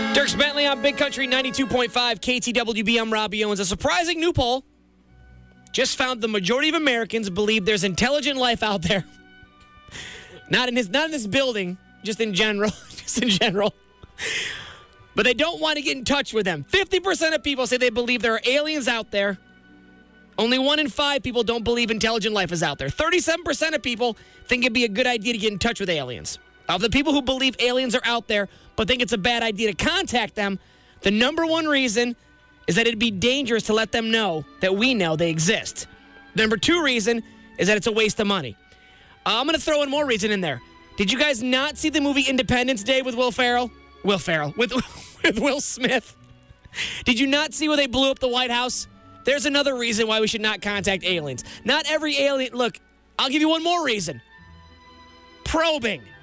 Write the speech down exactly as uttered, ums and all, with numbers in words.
Dirks Bentley on Big Country ninety-two point five K T W B. I'm Robbie Owens. A surprising new poll just found the majority of Americans believe there's intelligent life out there. Not in his, not in this building, just in general, just in general. But they don't want to get in touch with them. fifty percent of people say they believe there are aliens out there. Only one in five people don't believe intelligent life is out there. thirty-seven percent of people think it'd be a good idea to get in touch with aliens. Of the people who believe aliens are out there but think it's a bad idea to contact them, the number one reason is that it'd be dangerous to let them know that we know they exist. The number two reason is that it's a waste of money. Uh, I'm going to throw in more reason in there. Did you guys not see the movie Independence Day with Will Ferrell? Will Ferrell. With, with Will Smith. Did you not see where they blew up the White House? There's another reason why we should not contact aliens. Not every alien. Look, I'll give you one more reason. Probing.